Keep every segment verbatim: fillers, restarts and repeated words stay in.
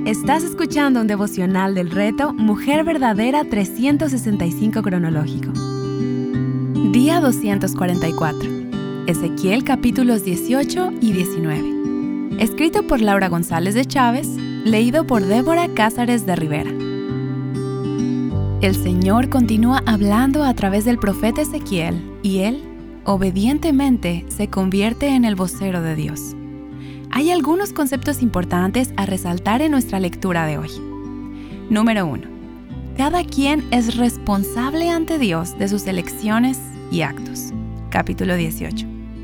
Estás escuchando un devocional del reto Mujer Verdadera trescientos sesenta y cinco cronológico. Día doscientos cuarenta y cuatro. Ezequiel capítulos dieciocho y diecinueve. Escrito por Laura González de Chávez, leído por Débora Cázares de Rivera. El Señor continúa hablando a través del profeta Ezequiel y él, obedientemente, se convierte en el vocero de Dios. Hay algunos conceptos importantes a resaltar en nuestra lectura de hoy. Número uno. Cada quien es responsable ante Dios de sus elecciones y actos. Capítulo dieciocho.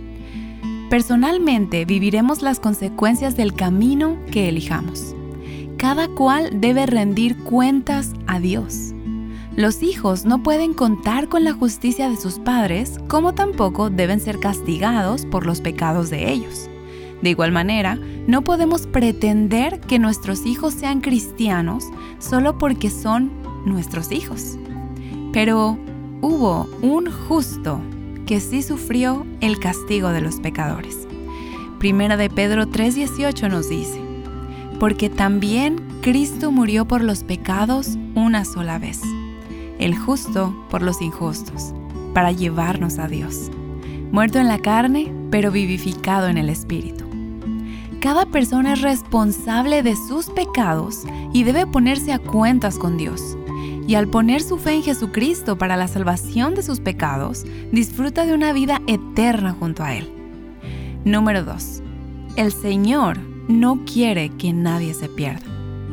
Personalmente viviremos las consecuencias del camino que elijamos. Cada cual debe rendir cuentas a Dios. Los hijos no pueden contar con la justicia de sus padres, como tampoco deben ser castigados por los pecados de ellos. De igual manera, no podemos pretender que nuestros hijos sean cristianos solo porque son nuestros hijos. Pero hubo un justo que sí sufrió el castigo de los pecadores. Primera de Pedro tres dieciocho nos dice: porque también Cristo murió por los pecados una sola vez, el justo por los injustos, para llevarnos a Dios, muerto en la carne, pero vivificado en el Espíritu. Cada persona es responsable de sus pecados y debe ponerse a cuentas con Dios. Y al poner su fe en Jesucristo para la salvación de sus pecados, disfruta de una vida eterna junto a Él. Número dos. El Señor no quiere que nadie se pierda.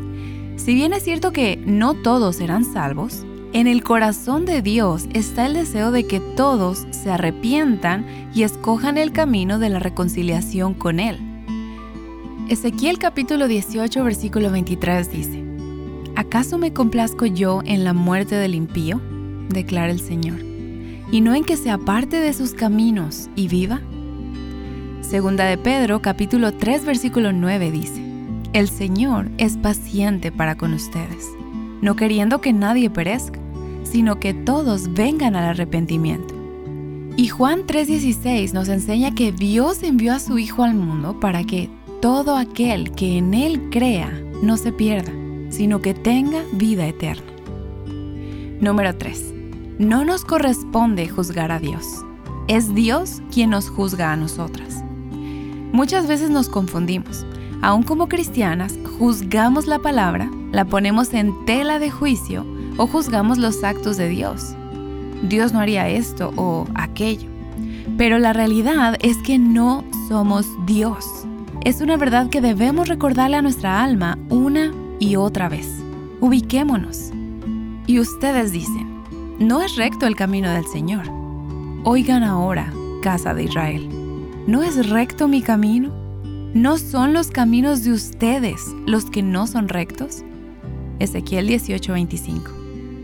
Si bien es cierto que no todos serán salvos, en el corazón de Dios está el deseo de que todos se arrepientan y escojan el camino de la reconciliación con Él. Ezequiel capítulo dieciocho, versículo veintitrés dice: ¿acaso me complazco yo en la muerte del impío? Declara el Señor, y no en que se aparte de sus caminos y viva. Segunda de Pedro capítulo tres, versículo nueve dice: el Señor es paciente para con ustedes, no queriendo que nadie perezca, sino que todos vengan al arrepentimiento. Y Juan tres dieciséis nos enseña que Dios envió a su Hijo al mundo para que todo aquel que en Él crea no se pierda, sino que tenga vida eterna. Número tres. No nos corresponde juzgar a Dios. Es Dios quien nos juzga a nosotras. Muchas veces nos confundimos. Aún como cristianas, juzgamos la palabra, la ponemos en tela de juicio o juzgamos los actos de Dios. Dios no haría esto o aquello. Pero la realidad es que no somos Dios. Es una verdad que debemos recordarle a nuestra alma una y otra vez. Ubiquémonos. Y ustedes dicen: no es recto el camino del Señor. Oigan ahora, casa de Israel, ¿no es recto mi camino? ¿No son los caminos de ustedes los que no son rectos? Ezequiel dieciocho veinticinco.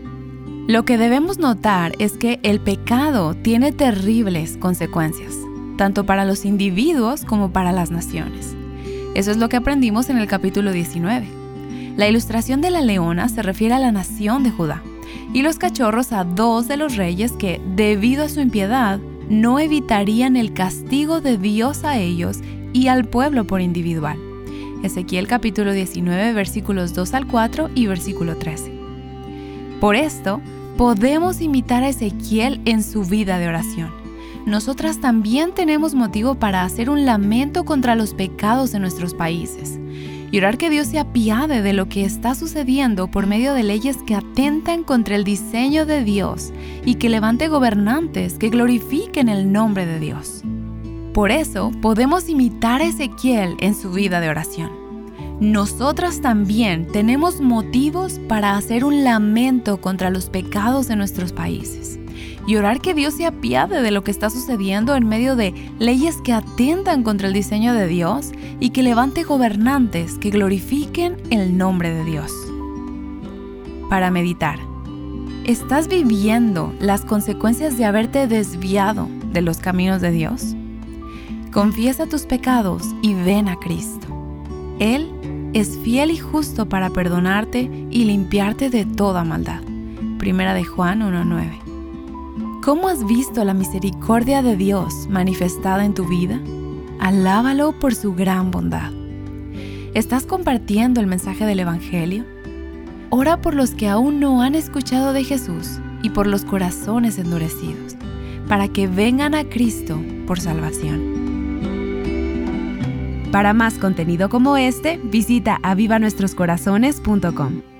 Lo que debemos notar es que el pecado tiene terribles consecuencias, tanto para los individuos como para las naciones. Eso es lo que aprendimos en el capítulo diecinueve. La ilustración de la leona se refiere a la nación de Judá, y los cachorros a dos de los reyes que, debido a su impiedad, no evitarían el castigo de Dios a ellos y al pueblo por individual. Ezequiel capítulo diecinueve, versículos dos al cuatro y versículo trece. Por esto, podemos imitar a Ezequiel en su vida de oración. Nosotras también tenemos motivo para hacer un lamento contra los pecados de nuestros países y orar que Dios se apiade de lo que está sucediendo por medio de leyes que atentan contra el diseño de Dios y que levante gobernantes que glorifiquen el nombre de Dios. Por eso, podemos imitar a Ezequiel en su vida de oración. Nosotras también tenemos motivos para hacer un lamento contra los pecados de nuestros países y orar que Dios se apiade de lo que está sucediendo en medio de leyes que atentan contra el diseño de Dios y que levante gobernantes que glorifiquen el nombre de Dios. Para meditar, ¿estás viviendo las consecuencias de haberte desviado de los caminos de Dios? Confiesa tus pecados y ven a Cristo. Él es fiel y justo para perdonarte y limpiarte de toda maldad. Primera de Juan uno nueve. ¿Cómo has visto la misericordia de Dios manifestada en tu vida? Alábalo por su gran bondad. ¿Estás compartiendo el mensaje del Evangelio? Ora por los que aún no han escuchado de Jesús y por los corazones endurecidos, para que vengan a Cristo por salvación. Para más contenido como este, visita aviva nuestros corazones punto com.